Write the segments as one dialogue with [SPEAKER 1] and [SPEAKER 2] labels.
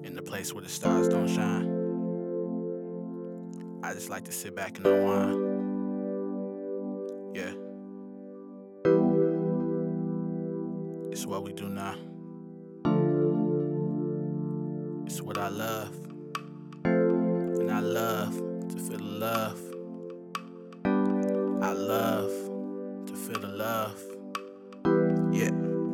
[SPEAKER 1] in the place where the stars don't shine. I just like to sit back and unwind. Yeah, it's what we do now. It's what I love, and I love to feel the love. I love to feel the love. Yeah.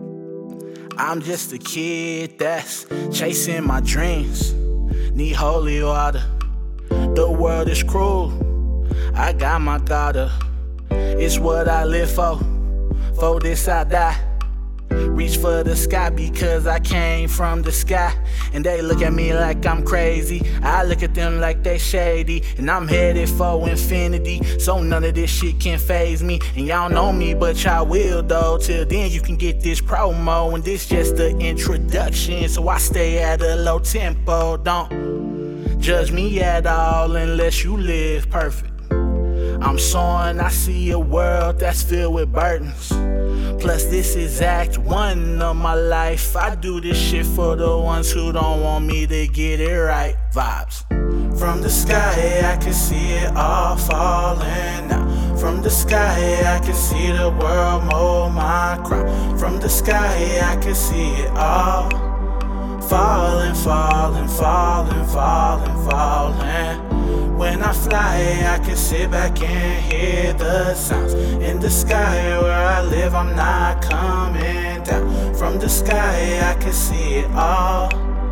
[SPEAKER 1] I'm just a kid that's chasing my dreams. Need holy water. The world is cruel. I got my daughter. It's what I live for. For this I die. Reach for the sky because I came from the sky. And they look at me like I'm crazy. I look at them like they shady. And I'm headed for infinity. So none of this shit can faze me. And y'all know me, but y'all will though. Till then you can get this promo. And this just the introduction. So I stay at a low tempo. Don't judge me at all unless you live perfect. I'm soaring, I see a world that's filled with burdens. Plus this is act one of my life. I do this shit for the ones who don't want me to get it right. Vibes. From the sky I can see it all falling out. From the sky I can see the world mold my crown. From the sky I can see it all falling, falling, falling, falling, falling. When I fly, I can sit back and hear the sounds. In the sky where I live, I'm not coming down. From the sky, I can see it all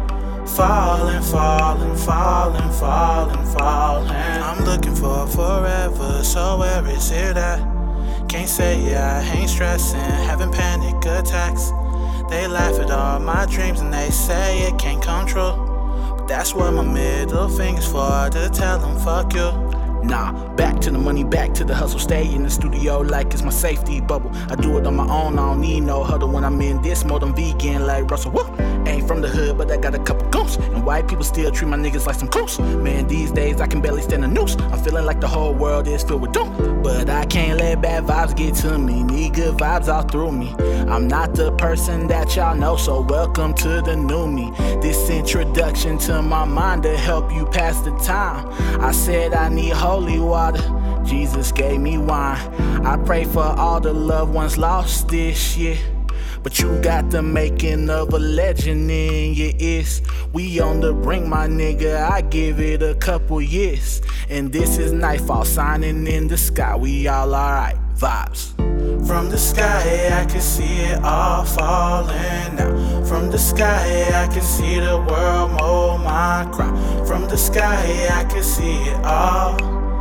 [SPEAKER 1] falling, falling, falling, falling, falling. I'm looking for forever, so where is it at? Can't say yeah, I ain't stressing, having panic attacks. They laugh at all my dreams and they say it can't come true. That's what my middle finger's for, to tell them fuck you. Nah, back to the money, back to the hustle. Stay in the studio like it's my safety bubble. I do it on my own, I don't need no huddle. When I'm in this mode, I'm vegan like Russell. Woo! Ain't from the hood, but I got a couple goons. And white people still treat my niggas like some coons. Man, these days I can barely stand a noose. I'm feeling like the whole world is filled with doom. But I can't let bad vibes get to me. Need good vibes all through me. I'm not the person that y'all know, so welcome to the new me. This introduction to my mind to help you pass the time. I said I need holy water, Jesus gave me wine. I pray for all the loved ones lost this year. But you got the making of a legend in your ears. We on the brink, my nigga, I give it a couple years. And this is nightfall, signing in the sky, we all alright, vibes. From the sky, I can see it all falling out. From the sky, I can see the world mold my crown. From the sky, I can see it all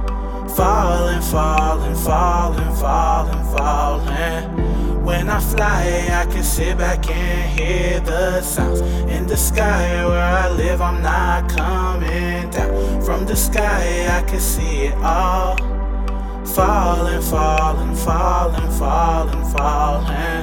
[SPEAKER 1] falling, falling, falling, falling, falling. When I fly, I can sit back and hear the sounds. In the sky where I live, I'm not coming down. From the sky, I can see it all falling, falling, falling, falling, falling.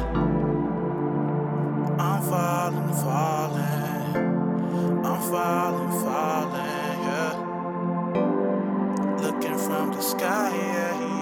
[SPEAKER 1] I'm falling, falling. I'm falling, falling, yeah. Looking from the sky, yeah.